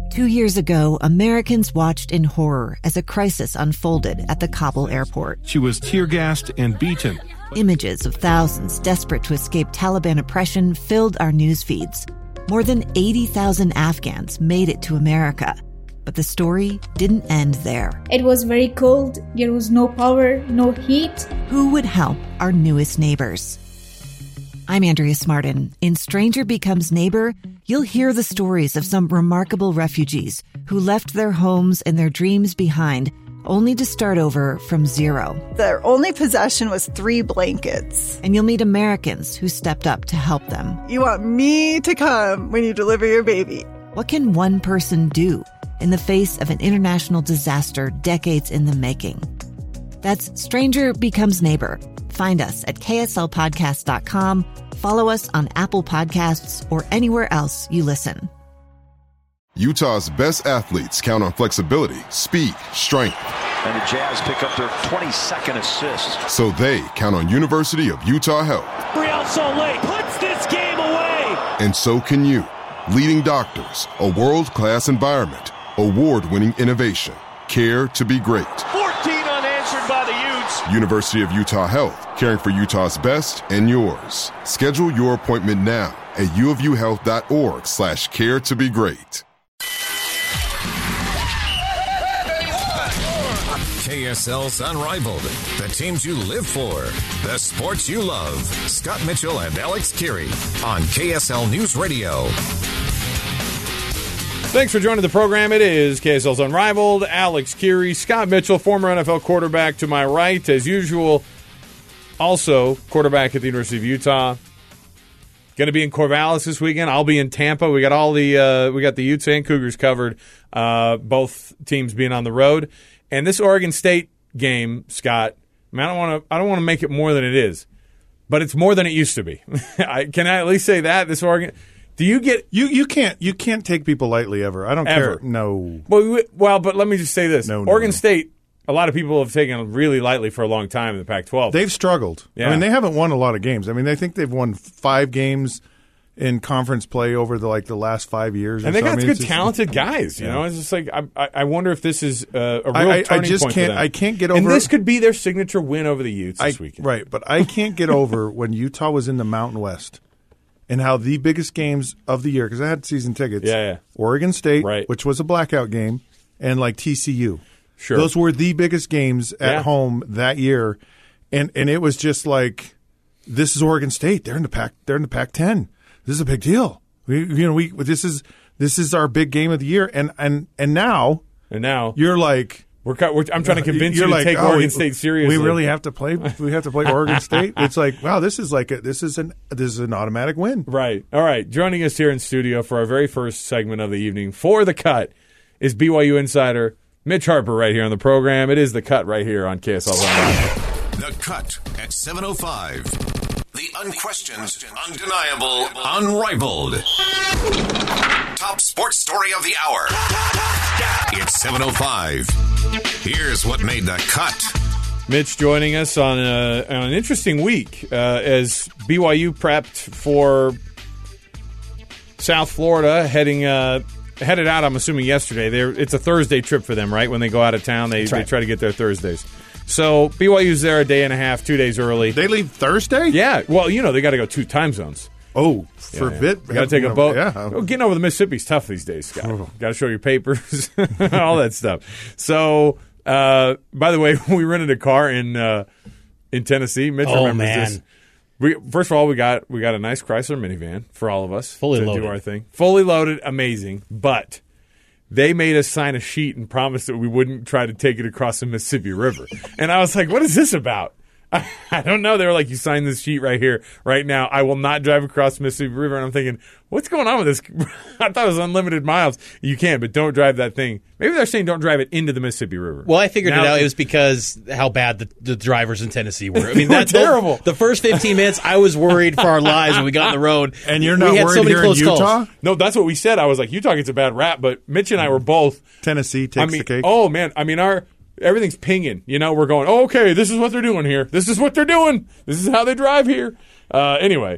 2 years ago, Americans watched in horror as a crisis unfolded at the Kabul airport. She was tear-gassed and beaten. Images of thousands desperate to escape Taliban oppression filled our news feeds. More than 80,000 Afghans made it to America. But the story didn't end there. It was very cold. There was no power, no heat. Who would help our newest neighbors? I'm Andrea Smartin. In Stranger Becomes Neighbor, you'll hear the stories of some remarkable refugees who left their homes and their dreams behind, only to start over from zero. Their only possession was 3 blankets. And you'll meet Americans who stepped up to help them. You want me to come when you deliver your baby. What can one person do in the face of an international disaster decades in the making? That's Stranger Becomes Neighbor. Find us at kslpodcast.com. Follow us on Apple Podcasts or anywhere else you listen. Utah's best athletes count on flexibility, speed, strength. And the Jazz pick up their 22nd assist. So they count on University of Utah Health. Real Salt Lake puts this game away. And so can you. Leading doctors, a world-class environment, award-winning innovation, care to be great. 14 unanswered by the Utes. University of Utah Health, caring for Utah's best and yours. Schedule your appointment now at uofuhealth.org/care to be great. KSL's Unrivaled, the teams you live for, the sports you love. Scott Mitchell and Alex Kirry on KSL News Radio. Thanks for joining the program. It is KSL's Unrivaled. Alex Kirry, Scott Mitchell, former NFL quarterback to my right, as usual. Also, quarterback at the University of Utah. Going to be in Corvallis this weekend. I'll be in Tampa. We got the Utes and Cougars covered. Both teams being on the road. And this Oregon State game, Scott, I mean, I don't want to make it more than it is, but it's more than it used to be. Can I at least say that this Oregon? Do you get you can't take people lightly ever. I don't ever. care. No. Well, but let me just say this: Oregon State. A lot of people have taken really lightly for a long time in the Pac-12. They've struggled. Yeah. I mean, they haven't won a lot of games. I mean, I think they've won 5 games in conference play over the last 5 years. And they got good, talented guys. You know, it's just like I wonder if this is a real turning point for them. I can't get over. And this could be their signature win over the Utes this weekend. Right, but I can't get over when Utah was in the Mountain West and how the biggest games of the year, because I had season tickets. Oregon State, which was a blackout game, and like TCU. Sure. Those were the biggest games at home that year, and it was just like, this is Oregon State. They're in the Pac-10. This is a big deal. This is our big game of the year, and now you're like, I'm trying to convince you to take Oregon State seriously. We really have to play. We have to play Oregon State. It's like, wow, this is an automatic win. Right. All right. Joining us here in studio for our very first segment of the evening for The Cut is BYU insider Mitch Harper right here on the program. It is The Cut right here on KSL. The Cut at 7:05. The unquestioned, undeniable, unrivaled. Top sports story of the hour. It's 7:05. Here's what made The Cut. Mitch joining us on an interesting week as BYU prepped for South Florida, headed out, I'm assuming, yesterday. It's a Thursday trip for them, right? When they go out of town, they try to get there Thursdays. So BYU's there a day and a half, 2 days early. They leave Thursday? Yeah. Well, they got to go 2 time zones. Oh, for a bit? Got to take a boat. Yeah. Getting over the Mississippi's tough these days, Scott. Got to show your papers, all that stuff. So, by the way, we rented a car in Tennessee. Mitch remembers this. First of all, we got a nice Chrysler minivan for all of us fully to loaded. Do our thing. Fully loaded, amazing. But they made us sign a sheet and promised that we wouldn't try to take it across the Mississippi River. And I was like, what is this about? I don't know. They were like, you sign this sheet right here, right now. I will not drive across the Mississippi River. And I'm thinking, what's going on with this? I thought it was unlimited miles. You can, but don't drive that thing. Maybe they're saying don't drive it into the Mississippi River. Well, I figured it out. It was because how bad the drivers in Tennessee were. I mean, that's terrible. The first 15 minutes, I was worried for our lives when we got on the road. And you're not worried here in Utah? Calls. No, that's what we said. I was like, Utah gets a bad rap, but Mitch and I were both. Tennessee takes the cake. Oh, man. I mean, everything's pinging. We're going, okay, this is what they're doing here. This is what they're doing. This is how they drive here. Anyway,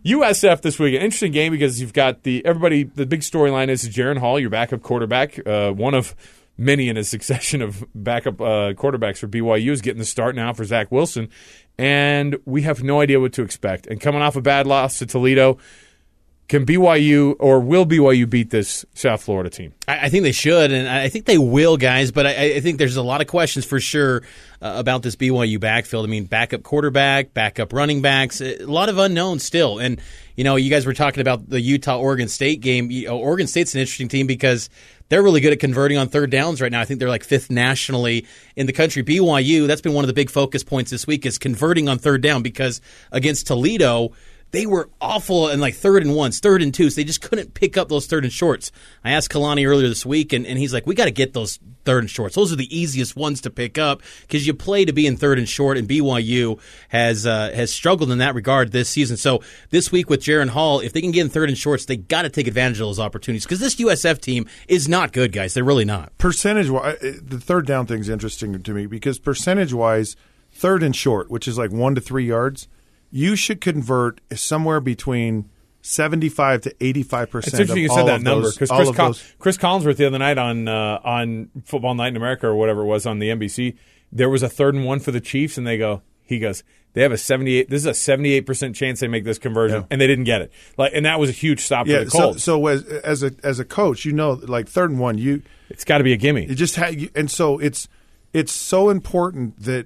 USF this week, an interesting game because you've got the big storyline is Jaren Hall, your backup quarterback, one of many in a succession of backup quarterbacks for BYU, is getting the start now for Zach Wilson, and we have no idea what to expect. And coming off a bad loss to Toledo, can BYU or will BYU beat this South Florida team? I think they should, and I think they will, guys, but I think there's a lot of questions for sure about this BYU backfield. I mean, backup quarterback, backup running backs, a lot of unknowns still. And, you guys were talking about the Utah-Oregon State game. Oregon State's an interesting team because they're really good at converting on third downs right now. I think they're like 5th nationally in the country. BYU, that's been one of the big focus points this week, is converting on third down because against Toledo, they were awful in like 3rd and 1s, 3rd and 2s. They just couldn't pick up those 3rd and shorts. I asked Kalani earlier this week, and he's like, we got to get those 3rd and shorts. Those are the easiest ones to pick up because you play to be in 3rd and short, and BYU has struggled in that regard this season. So this week with Jaren Hall, if they can get in 3rd and shorts, they got to take advantage of those opportunities because this USF team is not good, guys. They're really not. Percentage-wise, the third down thing's interesting to me because percentage-wise, 3rd and short, which is like 1 to 3 yards, you should convert somewhere between 75 to 85%. It's interesting you said that number because Chris Collinsworth the other night on Football Night in America or whatever it was on the NBC, there was a 3rd and 1 for the Chiefs, and he goes, they have a 78. This is a 78% chance they make this conversion, and they didn't get it. And that was a huge stop for the Colts. So as a coach, like 3rd and 1, it's got to be a gimme. You just and so it's so important that.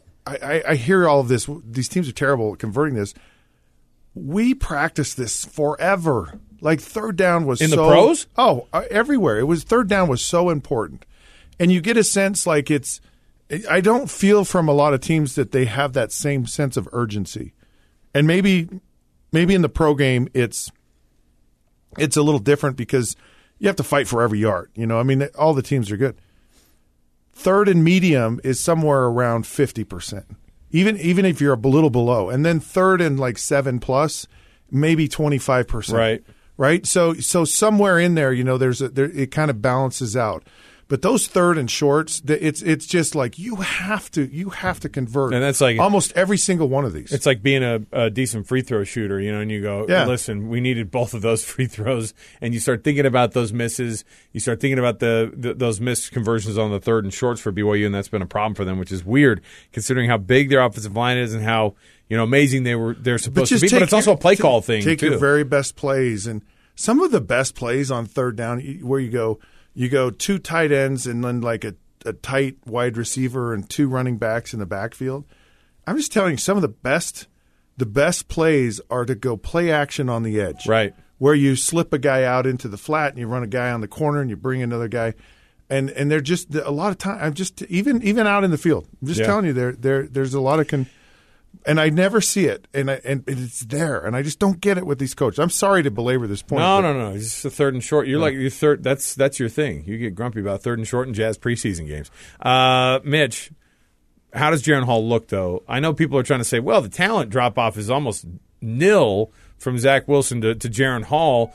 I hear all of this. These teams are terrible at converting this. We practiced this forever. Like 3rd down was in the pros? Oh, everywhere. It was 3rd down was so important, and you get a sense like it's. I don't feel from a lot of teams that they have that same sense of urgency, and maybe in the pro game it's a little different because you have to fight for every yard. I mean, all the teams are good. 3rd and medium is somewhere around 50%, even if you're a little below. And then 3rd and like 7+, maybe 25%. Right. So somewhere in there, it kind of balances out. But those 3rd and shorts, it's just like you have to convert. And that's like almost every single one of these. It's like being a decent free throw shooter, and you go, listen, we needed both of those free throws, and you start thinking about those misses. You start thinking about those missed conversions on the 3rd and shorts for BYU, and that's been a problem for them, which is weird considering how big their offensive line is and how amazing they're supposed to be. But it's also a play call thing. Take your very best plays, and some of the best plays on 3rd down where you go 2 tight ends and then like a tight wide receiver and 2 running backs in the backfield. I'm just telling you, some of the best plays are to go play action on the edge. Right. Where you slip a guy out into the flat and you run a guy on the corner and you bring another guy. And they're just a lot of time. I'm just even out in the field. I'm just telling you there's a lot of and I never see it, and it's there, and I just don't get it with these coaches. I'm sorry to belabor this point. No. It's just a 3rd and short. You're like your third. That's your thing. You get grumpy about 3rd and short and Jazz preseason games. Mitch, how does Jaren Hall look though? I know people are trying to say, well, the talent drop off is almost nil from Zach Wilson to Jaren Hall.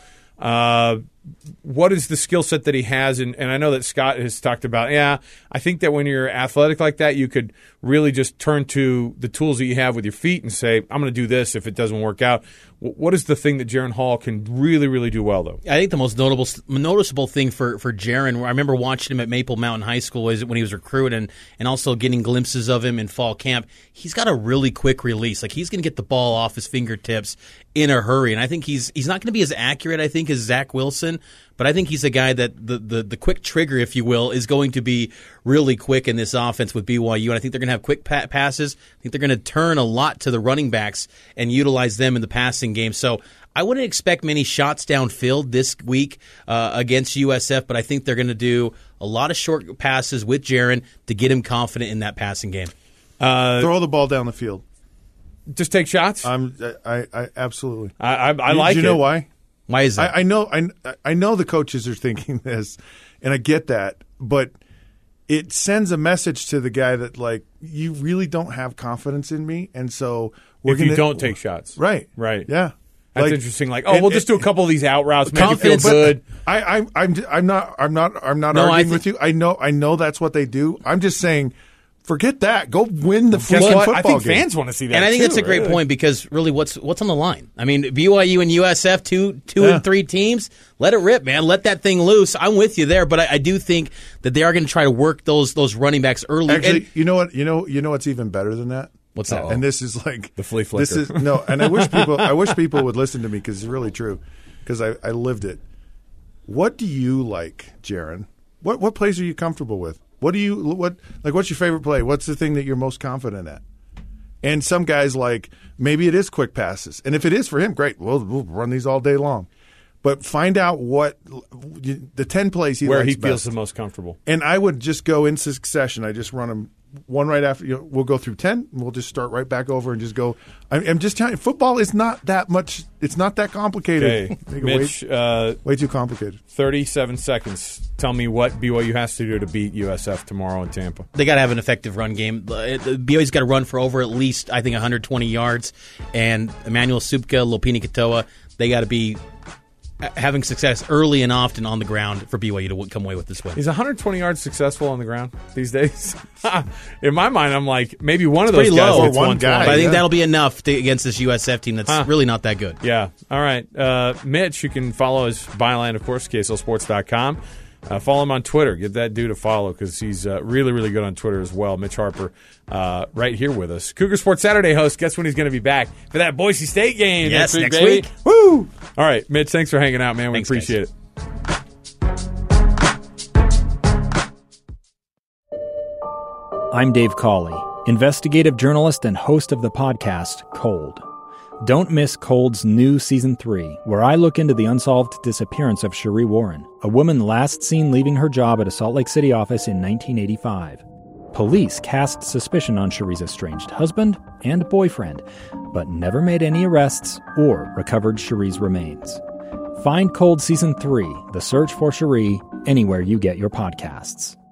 What is the skill set that he has? And I know that Scott has talked about, I think that when you're athletic like that, you could really just turn to the tools that you have with your feet and say, I'm going to do this if it doesn't work out. What is the thing that Jaren Hall can really, really do well, though? I think the most noticeable thing for Jaren, I remember watching him at Maple Mountain High School when he was recruited and also getting glimpses of him in fall camp. He's got a really quick release. Like, he's going to get the ball off his fingertips in a hurry. And I think he's not going to be as accurate, I think, as Zach Wilson. But I think he's a guy that the quick trigger, if you will, is going to be really quick in this offense with BYU. And I think they're going to have quick passes. I think they're going to turn a lot to the running backs and utilize them in the passing game. So I wouldn't expect many shots downfield this week against USF, but I think they're going to do a lot of short passes with Jaren to get him confident in that passing game. Throw the ball down the field. Just take shots? I absolutely. I like it. Do you know why? Why is that? I know the coaches are thinking this, and I get that, but it sends a message to the guy that, like, you really don't have confidence in me, and so if you don't take shots. Right. Yeah. That's interesting. Like, we'll just do a couple of these out routes, make it feel good. I'm not arguing with you. I know that's what they do. I'm just saying Forget that. Go win the Guess freaking what? football I think game. fans want to see that. And I think too, that's a great really. point because really, what's on the line? I mean, BYU and USF, two and three teams. Let it rip, man. Let that thing loose. I'm with you there, but I do think that they are going to try to work those running backs early. Actually, you know what? You know what's even better than that? What's that? And this is like the flea flicker. This is no, and I wish people would listen to me because it's really true because I lived it. What do you like, Jaron? What plays are you comfortable with? What's your favorite play? What's the thing that you're most confident at? And some guys like maybe it is quick passes, and if it is for him, great. We'll run these all day long. But find out what the 10 plays where likes he feels best. the most comfortable. And I would just go in succession. I just run them one right after. We'll go through 10. And we'll just start right back over and just go. I'm just telling you, football is not that much. It's not that complicated. Okay, Mitch, way too complicated. 37 seconds. Tell me what BYU has to do to beat USF tomorrow in Tampa. They got to have an effective run game. BYU's got to run for over at least, I think, 120 yards. And Emmanuel Supka, Lopini Katoa, they got to be having success early and often on the ground for BYU to come away with this win. Is 120 yards successful on the ground these days? In my mind, I'm like, maybe one of those pretty guys low. gets one guy. But I think that'll be enough against this USF team that's really not that good. Yeah. All right. Mitch, you can follow his byline, of course, KSLSports.com. Follow him on Twitter. Give that dude a follow because he's really, really good on Twitter as well. Mitch Harper right here with us. Cougar Sports Saturday host. Guess when he's going to be back for that Boise State game Yes, next week. Woo! All right, Mitch, thanks for hanging out, man. We appreciate it. I'm Dave Cawley, investigative journalist and host of the podcast Cold. Don't miss Cold's new Season 3, where I look into the unsolved disappearance of Cherie Warren, a woman last seen leaving her job at a Salt Lake City office in 1985. Police cast suspicion on Cherie's estranged husband and boyfriend, but never made any arrests or recovered Cherie's remains. Find Cold Season 3, The Search for Cherie, anywhere you get your podcasts.